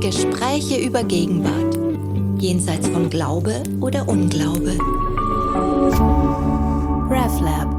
Gespräche über Gegenwart, jenseits von Glaube oder Unglaube. RefLab.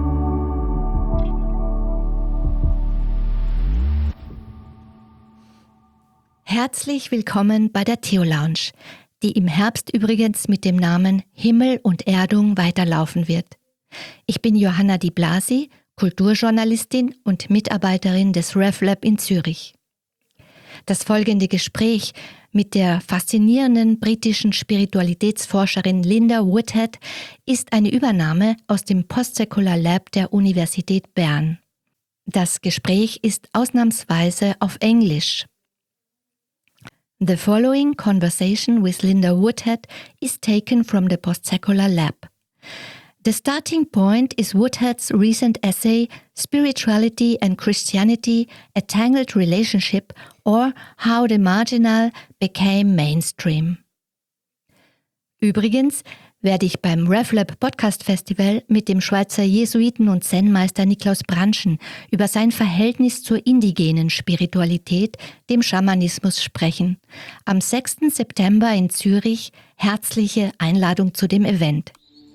Herzlich willkommen bei der Theo-Lounge, die im Herbst übrigens mit dem Namen Himmel und Erdung weiterlaufen wird. Ich bin Johanna Di Blasi, Kulturjournalistin und Mitarbeiterin des RefLab in Zürich. Das folgende Gespräch mit der faszinierenden britischen Spiritualitätsforscherin Linda Woodhead ist eine Übernahme aus dem Post-Secular Lab der Universität Bern. Das Gespräch ist ausnahmsweise auf Englisch. The following conversation with Linda Woodhead is taken from the Post-Secular Lab. The starting point is Woodhead's recent essay, Spirituality and Christianity, a Tangled Relationship, or How the Marginal Became Mainstream. Übrigens werde ich beim RefLab Podcast Festival mit dem Schweizer Jesuiten- und Zen-Meister Niklaus Brandschen über sein Verhältnis zur indigenen Spiritualität, dem Schamanismus, sprechen. Am 6. September in Zürich, herzliche Einladung zu dem Event.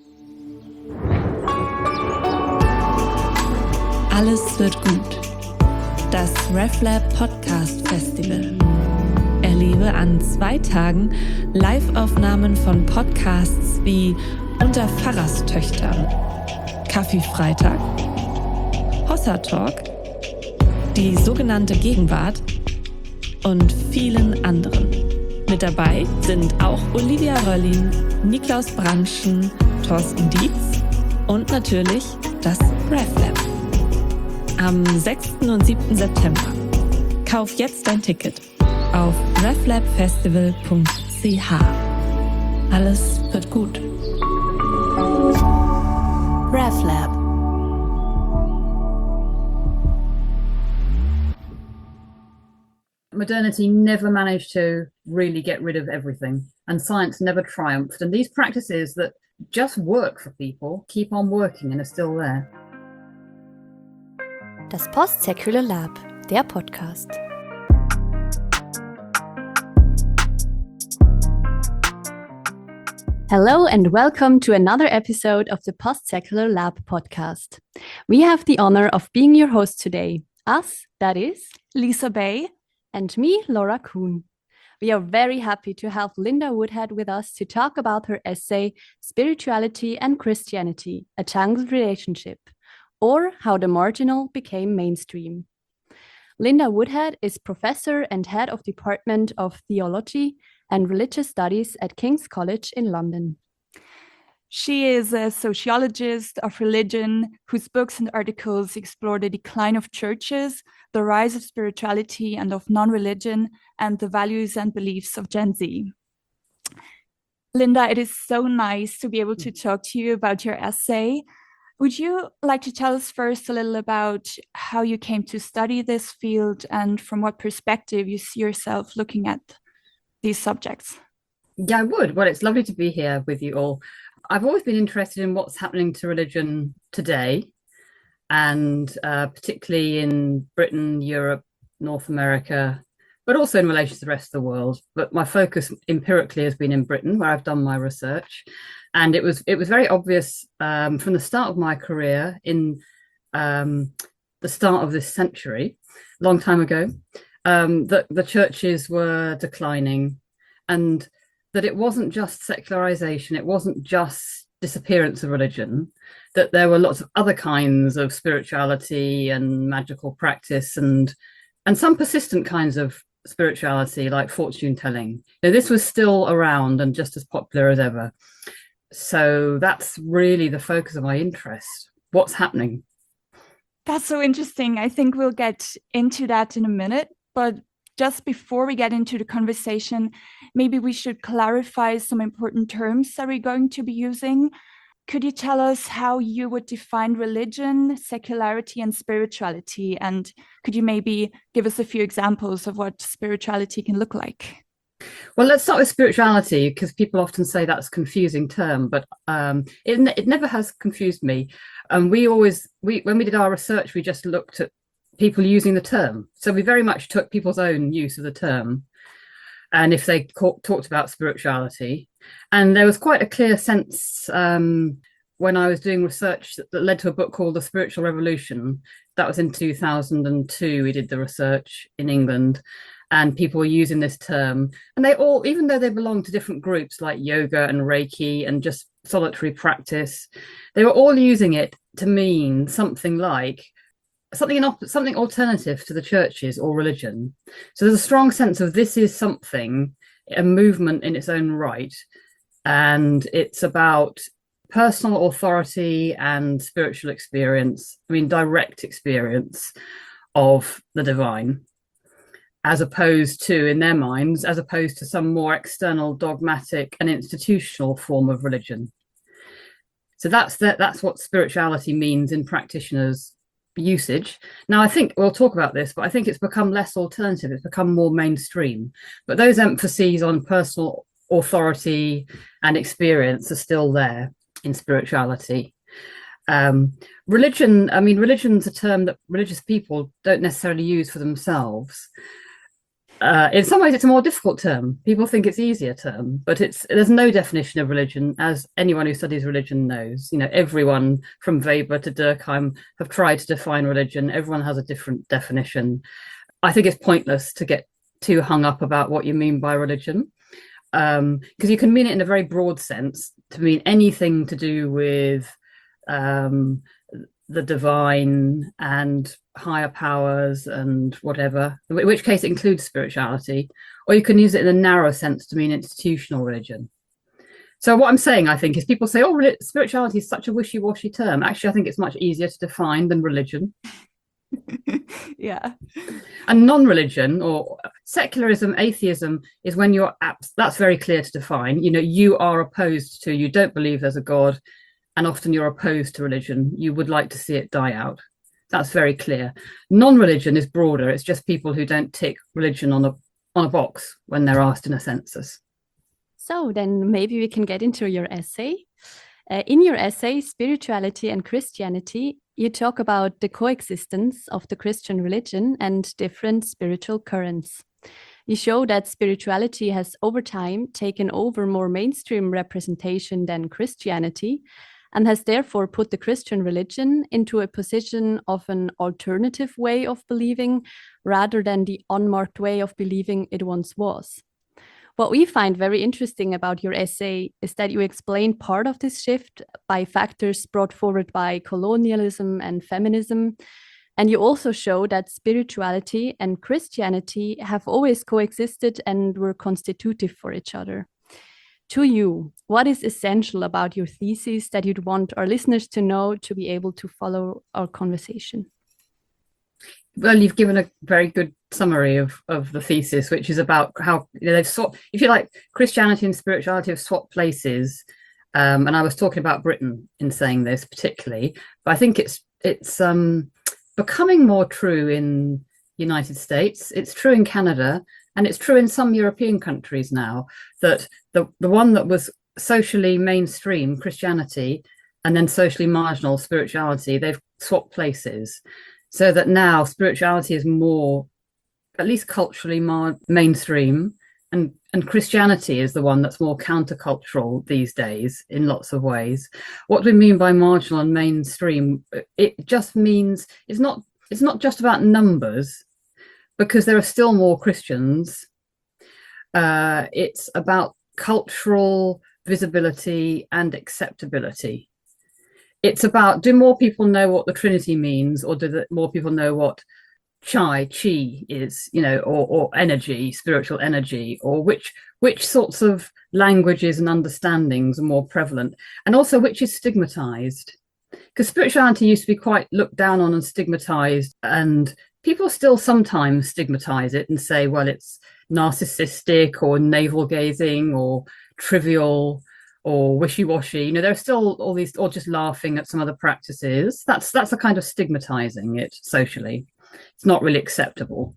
Alles wird gut. Das RefLab Podcast Festival. Erlebe an 2 Tagen Live-Aufnahmen von Podcasts wie Unter Pfarrerstöchtern, Kaffee-Freitag, Hossa Talk, die sogenannte Gegenwart und vielen anderen. Mit dabei sind auch Olivia Röllin, Niklaus Brandschen, Thorsten Dietz und natürlich das RefLab. Am 6. und 7. September. Kauf jetzt dein Ticket auf reflabfestival.ch. Alles wird gut. RefLab. Modernity never managed to really get rid of everything, and science never triumphed. And these practices that just work for people keep on working and are still there. Das Post-Secular Lab, der Podcast. Hello and welcome to another episode of the Post-Secular Lab podcast. We have the honor of being your host today. Us, that is, Lisa Bay, and me, Laura Kuhn. We are very happy to have Linda Woodhead with us to talk about her essay, Spirituality and Christianity, a Tangled Relationship, or How the Marginal Became Mainstream. Linda Woodhead is professor and head of Department of Theology and Religious Studies at King's College in London. She is a sociologist of religion whose books and articles explore the decline of churches, the rise of spirituality and of non-religion, and the values and beliefs of Gen Z. Linda, it is so nice to be able to talk to you about your essay. Would you like to tell us first a little about how you came to study this field and from what perspective you see yourself looking at these subjects? Yeah, I would. Well, it's lovely to be here with you all. I've always been interested in what's happening to religion today, and particularly in Britain, Europe, North America, but also in relation to the rest of the world. But my focus empirically has been in Britain, where I've done my research. And it was very obvious from the start of my career in the start of this century, a long time ago, that the churches were declining, and that it wasn't just secularization, it wasn't just disappearance of religion, that there were lots of other kinds of spirituality and magical practice and some persistent kinds of spirituality like fortune telling. This was still around and just as popular as ever. So that's really the focus of my interest. What's happening? That's so interesting. I think we'll get into that in a minute. But just before we get into the conversation, maybe we should clarify some important terms that we're going to be using. Could you tell us how you would define religion, secularity, and spirituality? And could you maybe give us a few examples of what spirituality can look like? Well, let's start with spirituality, because people often say that's a confusing term, but it never has confused me. When we did our research, we just looked at people using the term. So we very much took people's own use of the term. and if they talked about spirituality. And there was quite a clear sense when I was doing research that led to a book called The Spiritual Revolution. That was in 2002. We did the research in England, and people were using this term. And they all, even though they belonged to different groups like yoga and Reiki and just solitary practice, they were all using it to mean something like something alternative to the churches or religion. So there's a strong sense of this is something, a movement in its own right, and it's about personal authority and spiritual experience, direct experience of the divine, as opposed to, in their minds, as opposed to some more external, dogmatic and institutional form of religion. So that's what spirituality means in practitioners' usage. Now, I think we'll talk about this, but I think it's become less alternative. It's become more mainstream. But those emphases on personal authority and experience are still there in spirituality. Religion's a term that religious people don't necessarily use for themselves. In some ways, it's a more difficult term. People think it's an easier term, but there's no definition of religion, as anyone who studies religion knows. Everyone from Weber to Durkheim have tried to define religion. Everyone has a different definition. I think it's pointless to get too hung up about what you mean by religion, because you can mean it in a very broad sense, to mean anything to do with the divine and higher powers and whatever, in which case it includes spirituality, or you can use it in a narrow sense to mean institutional religion. So what I'm saying, I think, is people say, oh, spirituality is such a wishy-washy term. Actually, I think it's much easier to define than religion. Yeah. And non-religion or secularism, atheism, is when that's very clear to define. You are opposed to, you don't believe there's a God, and often you're opposed to religion. You would like to see it die out. That's very clear. Non-religion is broader. It's just people who don't tick religion on a box when they're asked in a census. So then maybe we can get into your essay. In your essay, Spirituality and Christianity, you talk about the coexistence of the Christian religion and different spiritual currents. You show that spirituality has over time taken over more mainstream representation than Christianity, and has therefore put the Christian religion into a position of an alternative way of believing rather than the unmarked way of believing it once was. What we find very interesting about your essay is that you explain part of this shift by factors brought forward by colonialism and feminism, and you also show that spirituality and Christianity have always coexisted and were constitutive for each other. To you, what is essential about your thesis that you'd want our listeners to know to be able to follow our conversation? Well, you've given a very good summary of the thesis, which is about how they've swapped, if you like, Christianity and spirituality have swapped places. And I was talking about Britain in saying this particularly, but I think it's becoming more true in the United States. It's true in Canada, and it's true in some European countries now, that the one that was socially mainstream, Christianity, and then socially marginal, spirituality, they've swapped places. So that now spirituality is more, at least culturally, more mainstream, and Christianity is the one that's more countercultural these days in lots of ways. What do we mean by marginal and mainstream? It just means it's not just about numbers, because there are still more Christians. It's about cultural visibility and acceptability. It's about, do more people know what the Trinity means, or do more people know what chi is, or energy, spiritual energy, or which sorts of languages and understandings are more prevalent, and also which is stigmatized? Because spirituality used to be quite looked down on and stigmatized, and people still sometimes stigmatize it and say, well, it's narcissistic or navel-gazing or trivial or wishy-washy. There are still all these, or just laughing at some other practices. That's a kind of stigmatizing it socially. It's not really acceptable.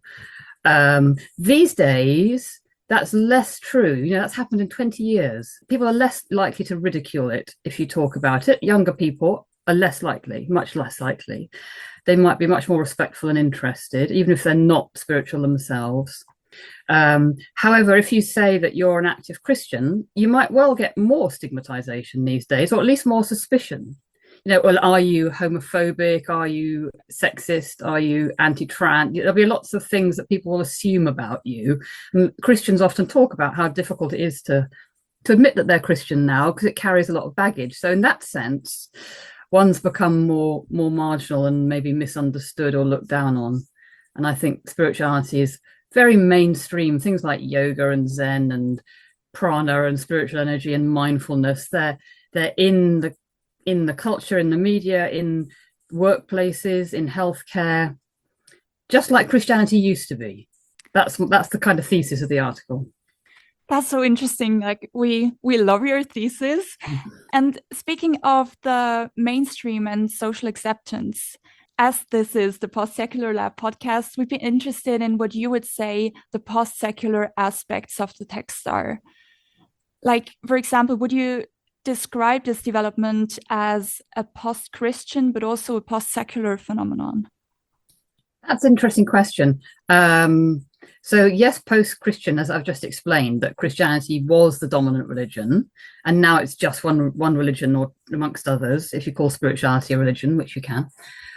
These days, that's less true. That's happened in 20 years. People are less likely to ridicule it if you talk about it. Younger people are less likely, much less likely. They might be much more respectful and interested, even if they're not spiritual themselves. However, if you say that you're an active Christian, you might well get more stigmatization these days, or at least more suspicion. Well, are you homophobic? Are you sexist? Are you anti-trans? There'll be lots of things that people will assume about you. And Christians often talk about how difficult it is to admit that they're Christian now, because it carries a lot of baggage. So in that sense, one's become more marginal and maybe misunderstood or looked down on. And I think spirituality is very mainstream. Things like yoga and Zen and prana and spiritual energy and mindfulness, they're in the culture, in the media, in workplaces, in healthcare, just like Christianity used to be. That's the kind of thesis of the article. That's so interesting. Like we love your thesis. And speaking of the mainstream and social acceptance, as this is the Post-Secular Lab podcast, we'd be interested in what you would say the post-secular aspects of the text are. Like, for example, would you describe this development as a post-Christian, but also a post-secular phenomenon? That's an interesting question. So yes, post-Christian, as I've just explained, that Christianity was the dominant religion, and now it's just one religion, or amongst others, if you call spirituality a religion, which you can.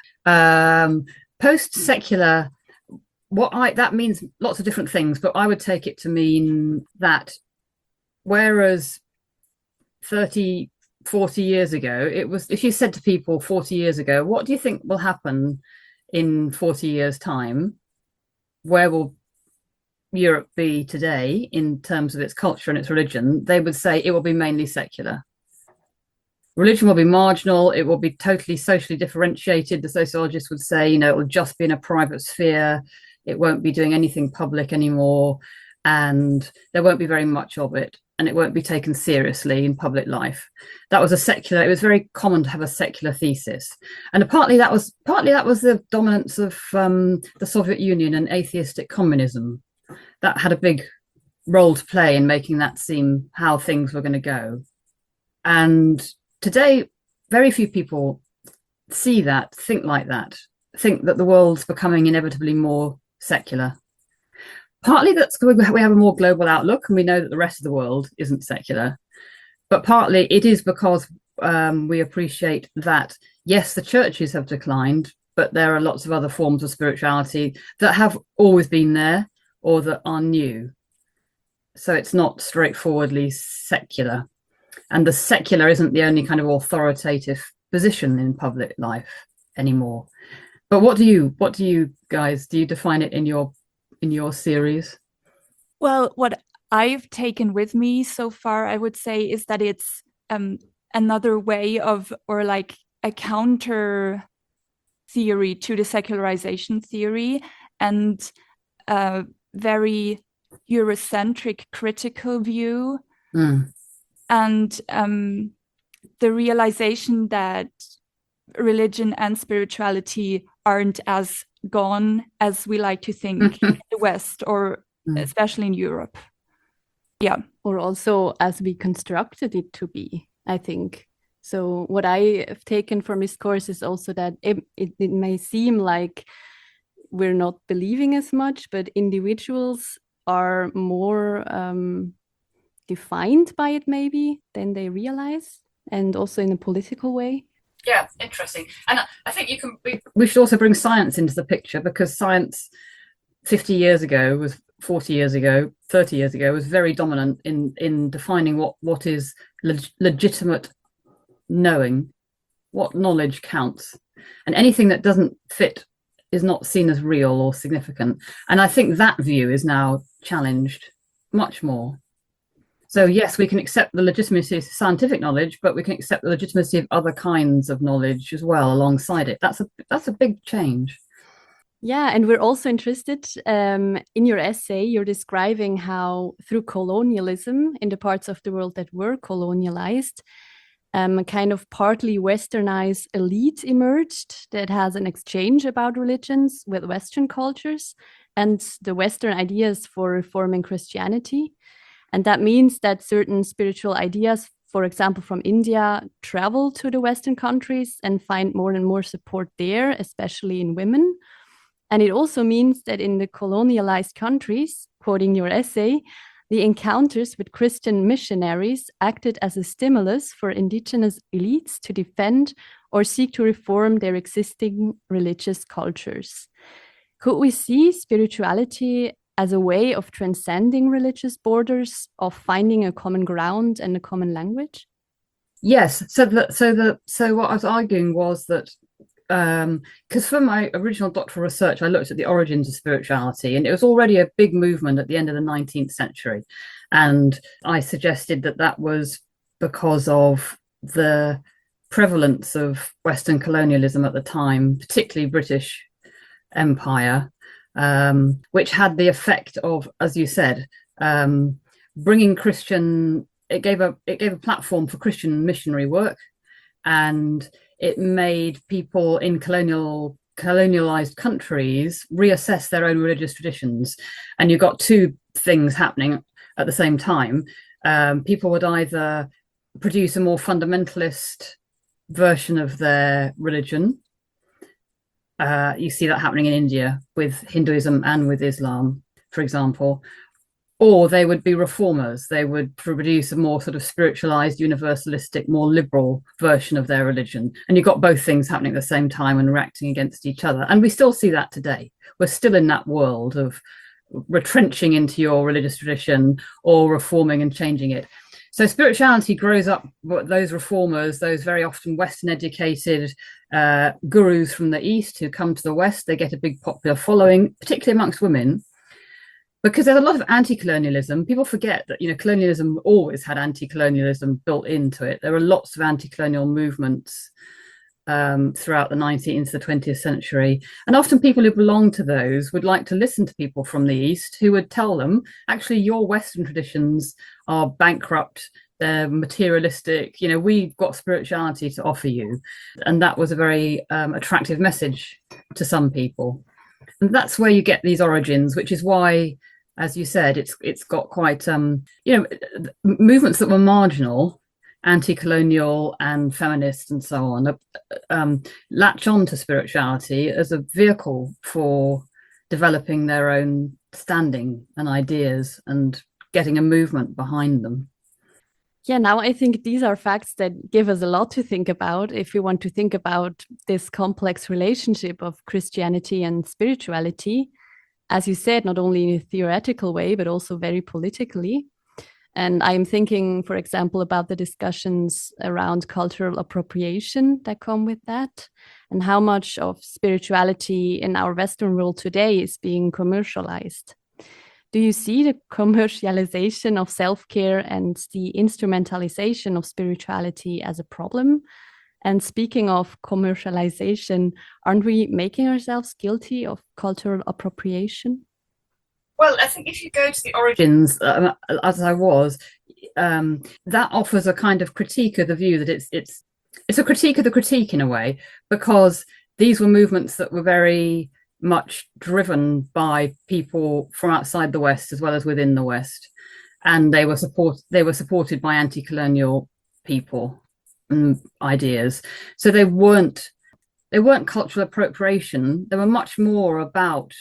Post-secular, that means lots of different things, but I would take it to mean that whereas 30, 40 years ago, it was, if you said to people 40 years ago, what do you think will happen in 40 years' time? Where will Europe be today in terms of its culture and its religion? They would say it will be mainly secular. Religion will be marginal. It will be totally socially differentiated. The sociologists would say, it will just be in a private sphere. It won't be doing anything public anymore. And there won't be very much of it. And it won't be taken seriously in public life. It was very common to have a secular thesis. And partly that was the dominance of the Soviet Union and atheistic communism. That had a big role to play in making that seem how things were going to go. And today, very few people see that, think like that, think that the world's becoming inevitably more secular. Partly that's because we have a more global outlook and we know that the rest of the world isn't secular. But partly it is because we appreciate that, yes, the churches have declined, but there are lots of other forms of spirituality that have always been there or that are new. So it's not straightforwardly secular. And the secular isn't the only kind of authoritative position in public life anymore. But what do you guys, do you define it in your series? Well, what I've taken with me so far, I would say, is that it's another way of, or like a counter theory to the secularization theory, and a very Eurocentric critical view. And the realization that religion and spirituality aren't as gone as we like to think in the West, or especially in Europe. Yeah. Or also as we constructed it to be, I think. So what I have taken from this course is also that it may seem like we're not believing as much, but individuals are more defined by it maybe than they realize, and also in a political way. Yeah, interesting. And I think we should also bring science into the picture, because science 50 years ago was 40 years ago, 30 years ago was very dominant in defining what is legitimate knowing, what knowledge counts, and anything that doesn't fit is not seen as real or significant. And I think that view is now challenged much more. So yes, we can accept the legitimacy of scientific knowledge, but we can accept the legitimacy of other kinds of knowledge as well alongside it. That's a big change. Yeah, and we're also interested, in your essay, you're describing how through colonialism in the parts of the world that were colonialized, a kind of partly westernized elite emerged that has an exchange about religions with Western cultures and the Western ideas for reforming Christianity. And that means that certain spiritual ideas, for example, from India, travel to the Western countries and find more and more support there, especially in women. And it also means that in the colonialized countries, quoting your essay, the encounters with Christian missionaries acted as a stimulus for indigenous elites to defend or seek to reform their existing religious cultures. Could we see spirituality as a way of transcending religious borders, of finding a common ground and a common language? Yes. So what I was arguing was that because for my original doctoral research, I looked at the origins of spirituality, and it was already a big movement at the end of the 19th century. And I suggested that that was because of the prevalence of Western colonialism at the time, particularly British Empire, which had the effect of, as you said, bringing Christian. It gave a platform for Christian missionary work, and it made people in colonialized countries reassess their own religious traditions. And you got two things happening at the same time. People would either produce a more fundamentalist version of their religion. You see that happening in India with Hinduism and with Islam, for example. Or they would be reformers. They would produce a more sort of spiritualized, universalistic, more liberal version of their religion. And you've got both things happening at the same time and reacting against each other. And we still see that today. We're still in that world of retrenching into your religious tradition or reforming and changing it. So spirituality grows up, those reformers, those very often Western educated gurus from the East who come to the West, they get a big popular following, particularly amongst women. Because there's a lot of anti-colonialism. People forget that, colonialism always had anti-colonialism built into it. There were lots of anti-colonial movements throughout the 19th into the 20th century. And often people who belong to those would like to listen to people from the East who would tell them, actually, your Western traditions are bankrupt, they're materialistic, we've got spirituality to offer you. And that was a very attractive message to some people. And that's where you get these origins, which is why, as you said, it's got quite movements that were marginal, anti-colonial and feminist and so on, latch on to spirituality as a vehicle for developing their own standing and ideas and getting a movement behind them. Yeah, now I think these are facts that give us a lot to think about if we want to think about this complex relationship of Christianity and spirituality, as you said, not only in a theoretical way, but also very politically. And I'm thinking, for example, about the discussions around cultural appropriation that come with that, and how much of spirituality in our Western world today is being commercialized. Do you see the commercialization of self-care and the instrumentalization of spirituality as a problem? And speaking of commercialization, aren't we making ourselves guilty of cultural appropriation? Well, I think if you go to the origins, as I was, that offers a kind of critique of the view that it's a critique of the critique in a way, because these were movements that were very much driven by people from outside the West as well as within the West, and they were supported by anti-colonial people and ideas. So they weren't cultural appropriation. They were much more about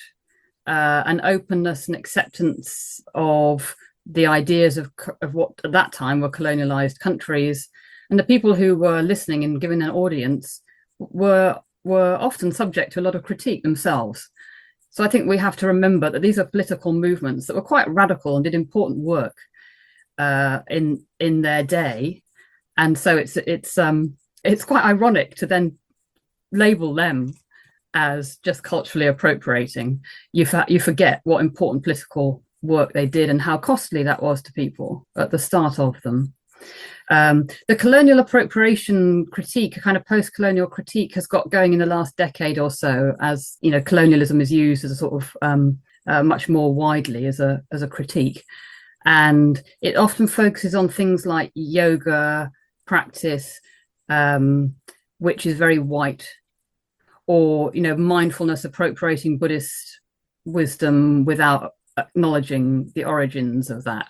an openness and acceptance of the ideas of what at that time were colonialized countries, and the people who were listening and giving an audience were often subject to a lot of critique themselves. So I think we have to remember that these are political movements that were quite radical and did important work in their day, and so it's quite ironic to then label them as just culturally appropriating. You forget what important political work they did and how costly that was to people at the start of them. The colonial appropriation critique, a kind of post-colonial critique, has got going in the last decade or so, as colonialism is used as a sort of much more widely as a critique, and it often focuses on things like yoga practice, which is very white, or mindfulness appropriating Buddhist wisdom without acknowledging the origins of that.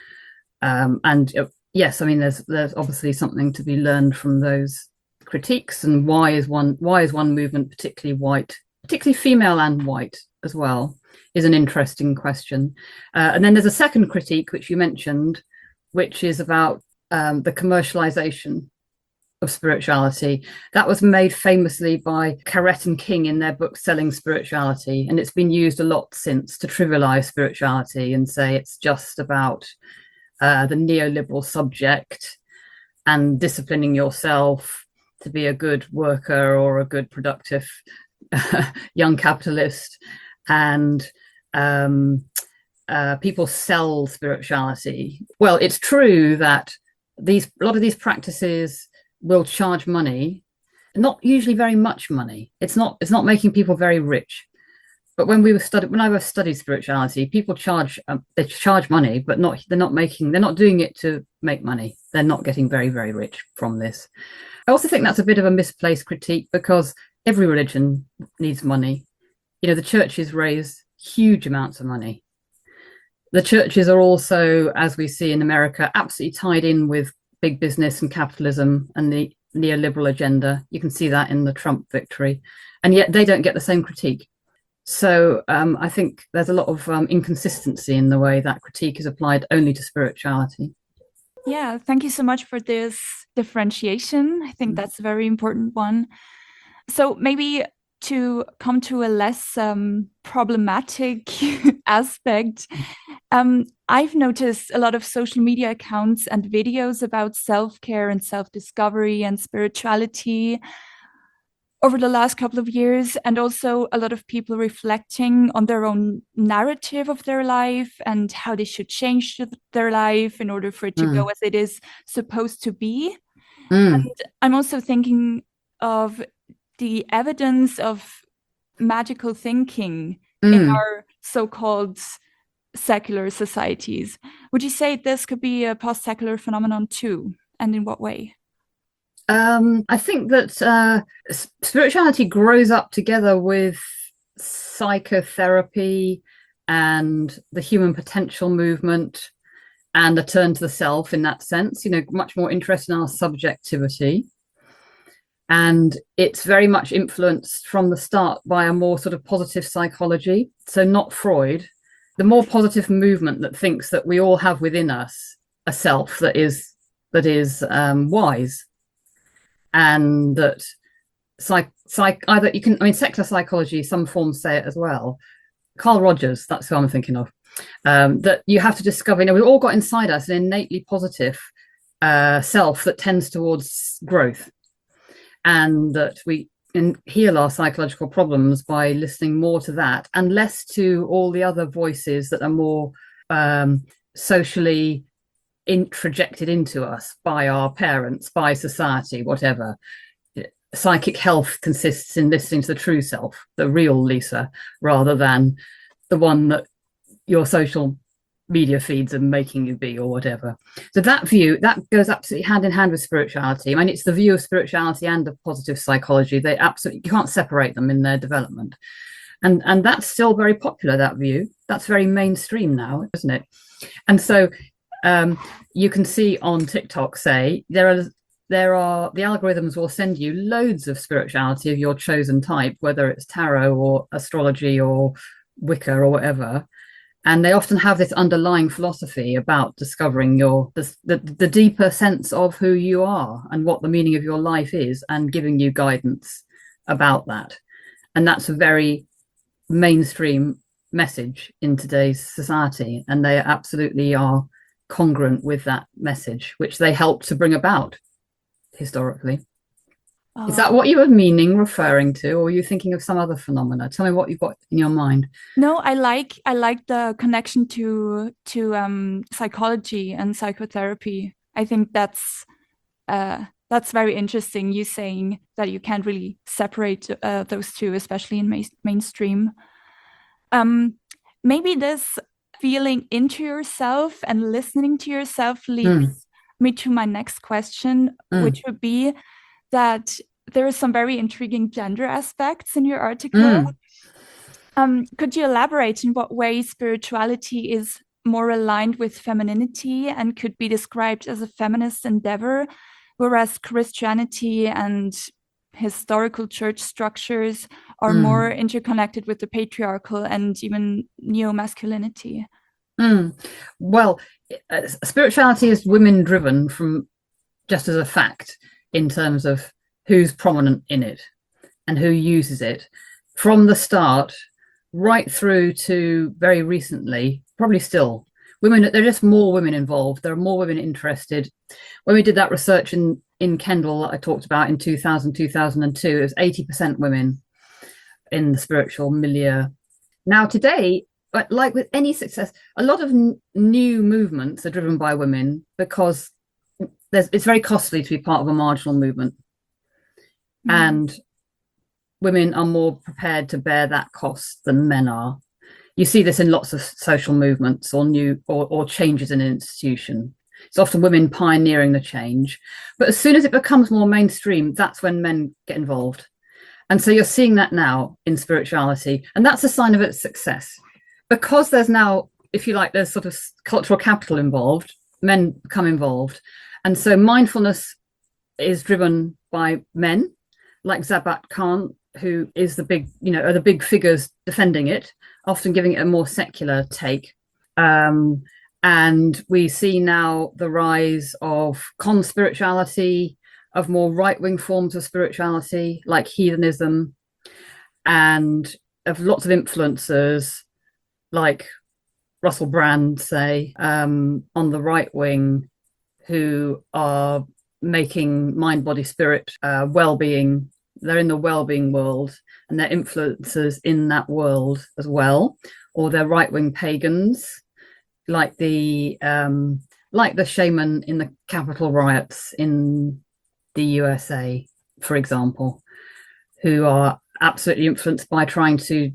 Yes, I mean there's obviously something to be learned from those critiques, and why is one movement particularly white, particularly female and white as well? is an interesting question. And then there's a second critique, which you mentioned, which is about the commercialization of spirituality. That was made famously by Carrette and King in their book Selling Spirituality, and it's been used a lot since to trivialize spirituality and say it's just about the neoliberal subject and disciplining yourself to be a good worker or a good productive young capitalist. And people sell spirituality. Well, it's true that a lot of these practices will charge money, not usually very much money. It's not making people very rich. But when I studied spirituality, people charge money, but they're not doing it to make money. They're not getting very, very rich from this. I also think that's a bit of a misplaced critique, because every religion needs money. You know, the churches raise huge amounts of money. The churches are also, as we see in America, absolutely tied in with big business and capitalism and the neoliberal agenda. You can see that in the Trump victory, and yet they don't get the same critique. So I think there's a lot of inconsistency in the way that critique is applied only to spirituality. Yeah, thank you so much for this differentiation. I think that's a very important one. So maybe to come to a less problematic aspect, I've noticed a lot of social media accounts and videos about self-care and self-discovery and spirituality over the last couple of years, and also a lot of people reflecting on their own narrative of their life and how they should change their life in order for it to go as it is supposed to be. And I'm also thinking of the evidence of magical thinking in our so-called secular societies. Would you say this could be a post-secular phenomenon too? And in what way? I think that spirituality grows up together with psychotherapy and the human potential movement and a turn to the self in that sense, you know, much more interested in our subjectivity. And it's very much influenced from the start by a more sort of positive psychology. So not Freud, the more positive movement that thinks that we all have within us a self that is wise. And that secular psychology, some forms say it as well. Carl Rogers, that's who I'm thinking of. That you have to discover, you know, we've all got inside us an innately positive self that tends towards growth, and that we can heal our psychological problems by listening more to that and less to all the other voices that are more socially introjected into us by our parents, by society, whatever. Psychic health consists in listening to the true self, the real Lisa, rather than the one that your social media feeds are making you be, or whatever. So that view, that goes absolutely hand in hand with spirituality. I mean, it's the view of spirituality and of positive psychology. They absolutely, you can't separate them in their development. And that's still very popular, that view. That's very mainstream now, isn't it? And so you can see on TikTok, say, there are the algorithms will send you loads of spirituality of your chosen type, whether it's tarot or astrology or Wicca or whatever. And they often have this underlying philosophy about discovering the deeper sense of who you are and what the meaning of your life is, and giving you guidance about that. And that's a very mainstream message in today's society, and they absolutely are congruent with that message, which they helped to bring about historically. Is that what you were referring to, or are you thinking of some other phenomena? Tell me what you've got in your mind. No, I like the connection to psychology and psychotherapy. I think that's very interesting. You saying that you can't really separate those two, especially in mainstream. Maybe this feeling into yourself and listening to yourself leads me to my next question, which would be that there are some very intriguing gender aspects in your article. Could you elaborate in what way spirituality is more aligned with femininity and could be described as a feminist endeavor, whereas Christianity and historical church structures are more interconnected with the patriarchal and even neo-masculinity? Well, spirituality is women driven from just as a fact in terms of who's prominent in it and who uses it from the start right through to very recently, probably still. Women, there are just more women involved. There are more women interested. When we did that research in Kendal that I talked about in 2000, 2002, it was 80% women in the spiritual milieu. Now today, like with any success, a lot of new movements are driven by women because it's very costly to be part of a marginal movement. And women are more prepared to bear that cost than men are. You see this in lots of social movements or changes in an institution. It's often women pioneering the change. But as soon as it becomes more mainstream, that's when men get involved. And so you're seeing that now in spirituality. And that's a sign of its success. Because there's now, if you like, there's sort of cultural capital involved, men become involved. And so mindfulness is driven by men like Zabbat Khan, who is the big, are the big figures defending it, often giving it a more secular take. And we see now the rise of con-spirituality, of more right-wing forms of spirituality, like heathenism, and of lots of influencers, like Russell Brand, say, on the right wing, who are making mind, body, spirit, well-being. They're in the well-being world, and they're influencers in that world as well. Or they're right-wing pagans, like the shaman in the Capitol riots in the USA, for example, who are absolutely influenced by trying to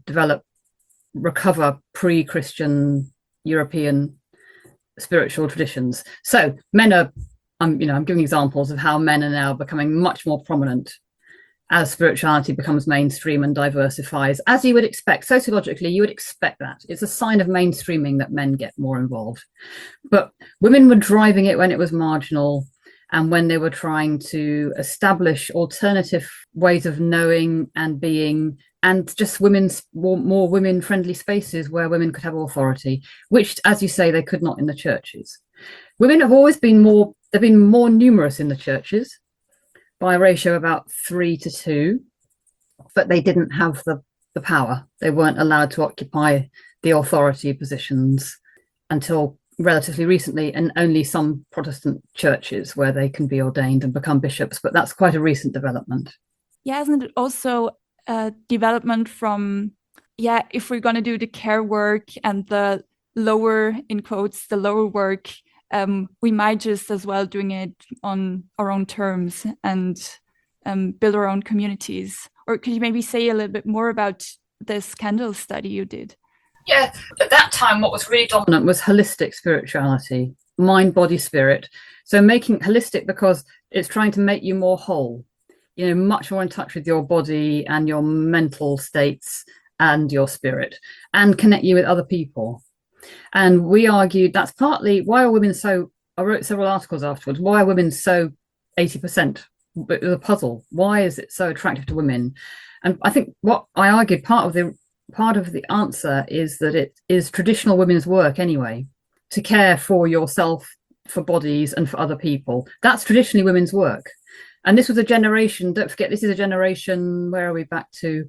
recover pre-Christian European spiritual traditions. So men are, I'm giving examples of how men are now becoming much more prominent as spirituality becomes mainstream and diversifies, as you would expect. Sociologically, you would expect that. It's a sign of mainstreaming that men get more involved. But women were driving it when it was marginal, and when they were trying to establish alternative ways of knowing and being, and just more women-friendly spaces where women could have authority, which, as you say, they could not in the churches. Women have always been they've been more numerous in the churches, by a ratio about 3-2, but they didn't have the power. They weren't allowed to occupy the authority positions until relatively recently, and only some Protestant churches where they can be ordained and become bishops, but that's quite a recent development. Yeah, isn't it also a development from, if we're going to do the care work and the lower, in quotes, the lower work, we might just as well doing it on our own terms and build our own communities. Or could you maybe say a little bit more about this Kendal study you did? Yeah, at that time, what was really dominant was holistic spirituality, mind, body, spirit. So making holistic because it's trying to make you more whole, much more in touch with your body and your mental states and your spirit, and connect you with other people. And we argued that's partly why are women so, I wrote several articles afterwards, why are women so 80%? It was a puzzle. Why is it so attractive to women? And I think what I argued, part of the answer is that it is traditional women's work anyway, to care for yourself, for bodies, and for other people. That's traditionally women's work. And this was a generation, don't forget, this is a generation, where are we back to?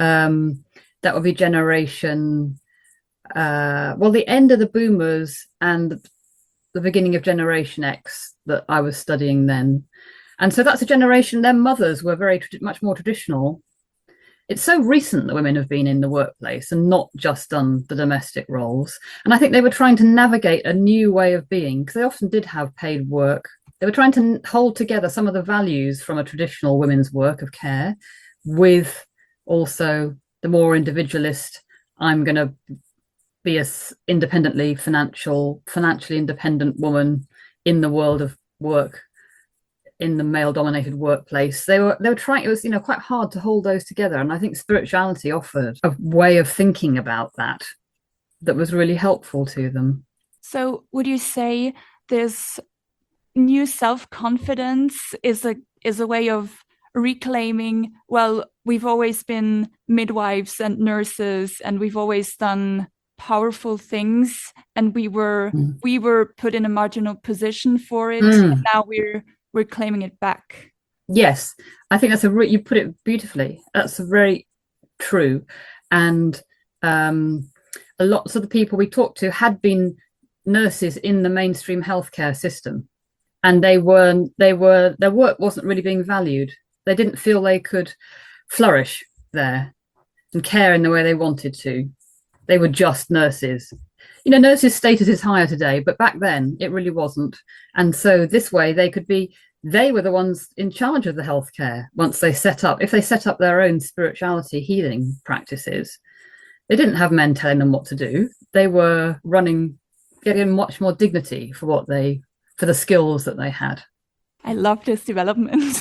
That would be generation, the end of the boomers and the beginning of Generation X that I was studying then. And so that's a generation, their mothers were much more traditional. It's so recent that women have been in the workplace and not just done the domestic roles. And I think they were trying to navigate a new way of being, because they often did have paid work. They were trying to hold together some of the values from a traditional women's work of care with also the more individualist, I'm going to be a independently financially independent woman in the world of work, in the male-dominated workplace. They were trying. It was quite hard to hold those together, and I think spirituality offered a way of thinking about that was really helpful to them. So, would you say this new self-confidence is a way of reclaiming, well, we've always been midwives and nurses, and we've always done powerful things, and we were put in a marginal position for it, and now we're claiming it back. Yes, I think that's you put it beautifully. That's very true. And lots of the people we talked to had been nurses in the mainstream healthcare system, and their work wasn't really being valued. They didn't feel they could flourish there and care in the way they wanted to. They were just nurses. Nurses' status is higher today, but back then it really wasn't. And so this way they were the ones in charge of the healthcare once if they set up their own spirituality healing practices. They didn't have men telling them what to do. They were getting much more dignity for the skills that they had. I love this development.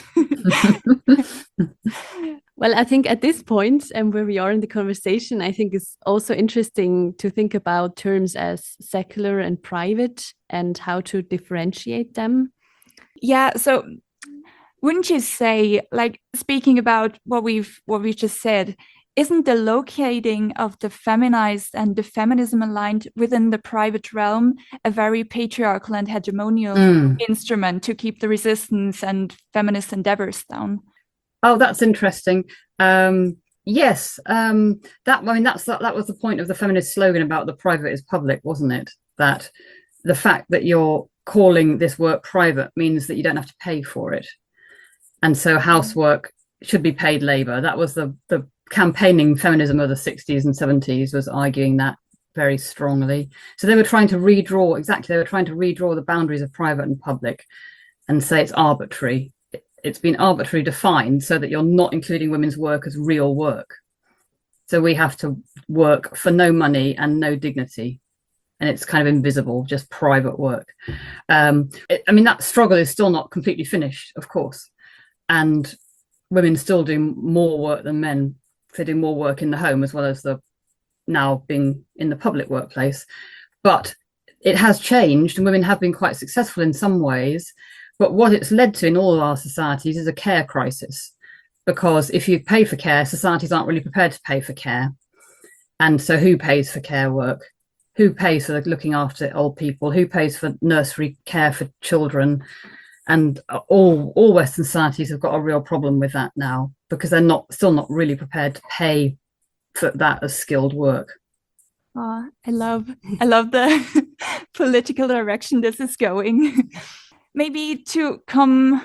Well, I think at this point and where we are in the conversation, I think it's also interesting to think about terms as secular and private and how to differentiate them. Yeah, so wouldn't you say, like, speaking about what we've just said, isn't the locating of the feminized and the feminism aligned within the private realm a very patriarchal and hegemonial instrument to keep the resistance and feminist endeavors down? Oh, that's interesting. Yes, that was the point of the feminist slogan about the private is public, wasn't it? That the fact that you're calling this work private means that you don't have to pay for it, and so housework should be paid labor. That was the campaigning feminism of the 60s and 70s was arguing that very strongly. So they were trying to redraw the boundaries of private and public and say it's arbitrary. It's been arbitrarily defined so that you're not including women's work as real work. So we have to work for no money and no dignity. And it's kind of invisible, just private work. That struggle is still not completely finished, of course. And women still do more work than men. They do more work in the home as well as now being in the public workplace. But it has changed, and women have been quite successful in some ways. But what it's led to in all of our societies is a care crisis, because if you pay for care, societies aren't really prepared to pay for care. And so who pays for care work? Who pays for looking after old people? Who pays for nursery care for children? And all Western societies have got a real problem with that now, because they're still not really prepared to pay for that as skilled work. Oh, I love the political direction this is going. Maybe to come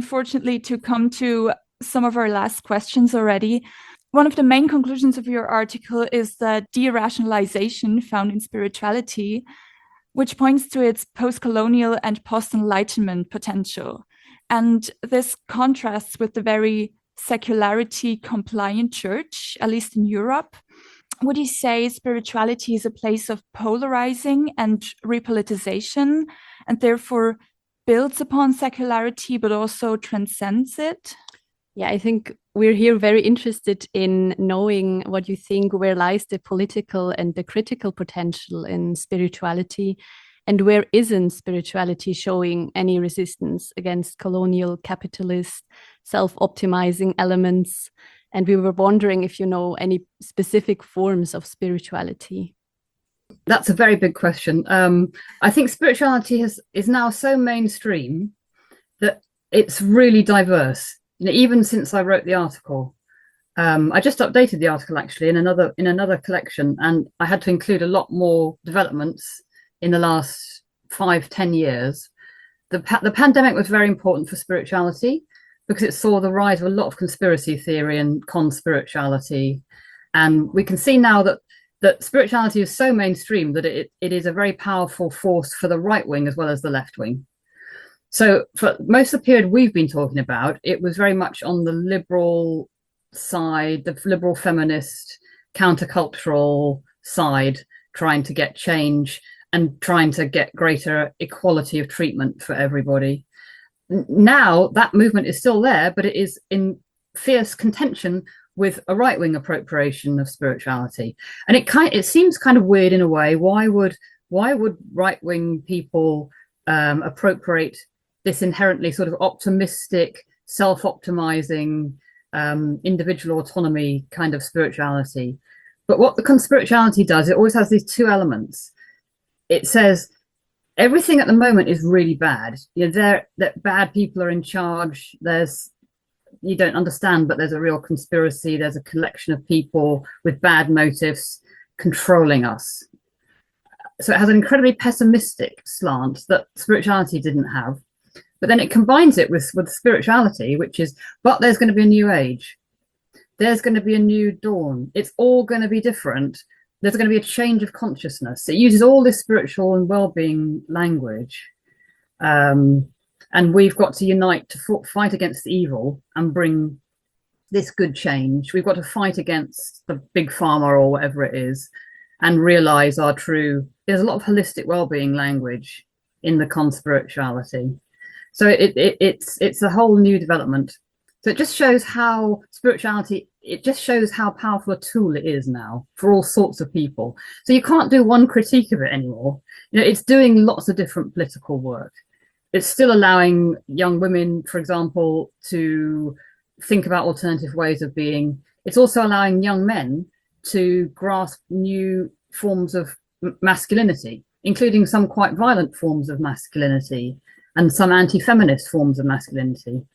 to some of our last questions already. One of the main conclusions of your article is the de-rationalization found in spirituality, which points to its post-colonial and post-enlightenment potential. And this contrasts with the very secularity-compliant church, at least in Europe. Would you say spirituality is a place of polarizing and repoliticization, and therefore builds upon secularity, but also transcends it? Yeah, I think we're here very interested in knowing what you think, where lies the political and the critical potential in spirituality, and where isn't spirituality showing any resistance against colonial capitalist self-optimizing elements. And we were wondering if you know any specific forms of spirituality. That's a very big question. I think spirituality is now so mainstream that it's really diverse. Even since I wrote the article, I just updated the article actually in another collection, and I had to include a lot more developments in the last 5-10 years. The pandemic was very important for spirituality because it saw the rise of a lot of conspiracy theory and conspirituality, and we can see now that spirituality is so mainstream that it is a very powerful force for the right wing as well as the left wing. So for most of the period we've been talking about, it was very much on the liberal side, the liberal feminist, countercultural side, trying to get change and trying to get greater equality of treatment for everybody. Now that movement is still there, but it is in fierce contention with a right-wing appropriation of spirituality. And it seems kind of weird in a way. Why would right-wing people appropriate this inherently sort of optimistic, self-optimizing, individual autonomy kind of spirituality. But what the spirituality does, it always has these two elements. It says everything at the moment is really bad. That bad people are in charge. You don't understand, but there's a real conspiracy. There's a collection of people with bad motives controlling us. So it has an incredibly pessimistic slant that spirituality didn't have. But then it combines it with spirituality, which is, but there's going to be a new age. There's going to be a new dawn. It's all going to be different. There's going to be a change of consciousness. It uses all this spiritual and well-being language. And we've got to unite to fight against the evil and bring this good change. We've got to fight against the big pharma or whatever it is and realize our true. There's a lot of holistic well-being language in the conspirituality. So it's a whole new development. So it just shows how spirituality, it just shows how powerful a tool it is now for all sorts of people. So you can't do one critique of it anymore. It's doing lots of different political work. It's still allowing young women, for example, to think about alternative ways of being. It's also allowing young men to grasp new forms of masculinity, including some quite violent forms of masculinity and some anti-feminist forms of masculinity.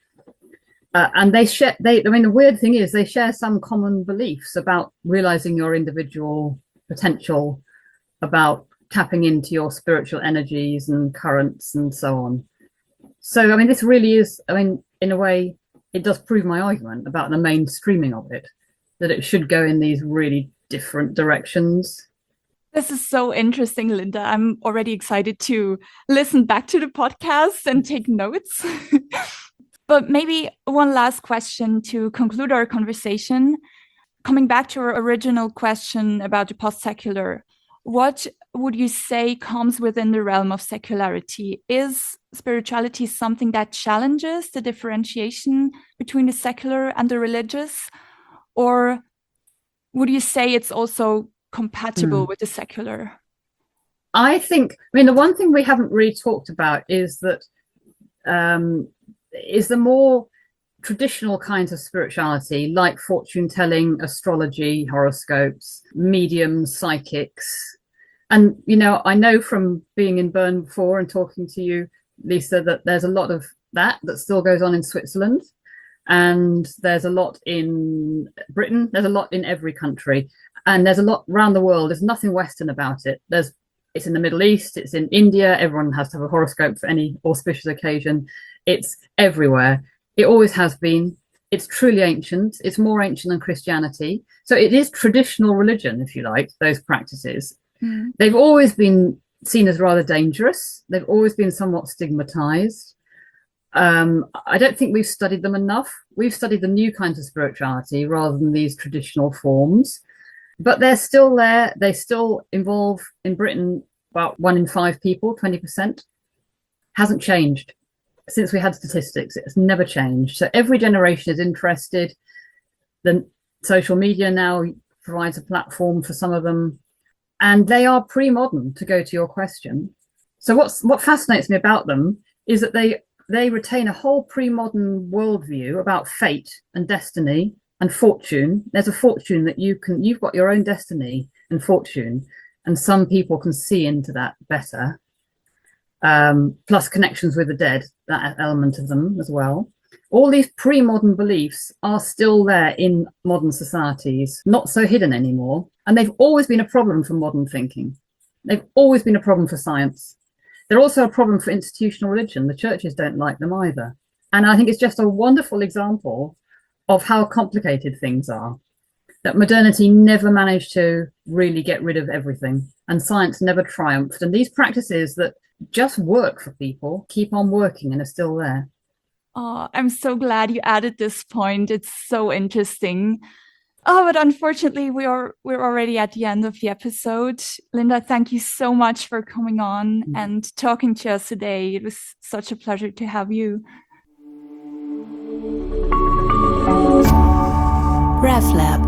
And the weird thing is they share some common beliefs about realizing your individual potential, about tapping into your spiritual energies and currents and so on. So, this really is, in a way, it does prove my argument about the mainstreaming of it, that it should go in these really different directions. This is so interesting, Linda. I'm already excited to listen back to the podcast and take notes. But maybe one last question to conclude our conversation. Coming back to our original question about the post-secular, what would you say comes within the realm of secularity? Is spirituality something that challenges the differentiation between the secular and the religious? Or would you say it's also compatible with the secular? I think, the one thing we haven't really talked about is that is the more traditional kinds of spirituality, like fortune telling, astrology, horoscopes, mediums, psychics. And, I know from being in Bern before and talking to you, Lisa, that there's a lot of that still goes on in Switzerland. And there's a lot in Britain. There's a lot in every country. And there's a lot around the world. There's nothing Western about it. It's in the Middle East. It's in India. Everyone has to have a horoscope for any auspicious occasion. It's everywhere. It always has been. It's truly ancient. It's more ancient than Christianity. So it is traditional religion, if you like, those practices. Mm. They've always been seen as rather dangerous. They've always been somewhat stigmatized. I don't think we've studied them enough. We've studied the new kinds of spirituality rather than these traditional forms. But they're still there. They still involve, in Britain, about 1 in 5 people, 20%. Hasn't changed since we had statistics. It's never changed. So every generation is interested. The social media now provides a platform for some of them. And they are pre-modern, to go to your question. So what fascinates me about them is that they retain a whole pre-modern worldview about fate and destiny and fortune. There's a fortune that you've got your own destiny and fortune, and some people can see into that better. Plus connections with the dead, that element of them as well. All these pre-modern beliefs are still there in modern societies, not so hidden anymore. And they've always been a problem for modern thinking. They've always been a problem for science. They're also a problem for institutional religion. The churches don't like them either. And I think it's just a wonderful example of how complicated things are, that modernity never managed to really get rid of everything, and science never triumphed. And these practices that just work for people keep on working and are still there. Oh, I'm so glad you added this point. It's so interesting. Oh, but unfortunately, we're already at the end of the episode. Linda, thank you so much for coming on and talking to us today. It was such a pleasure to have you. RefLab.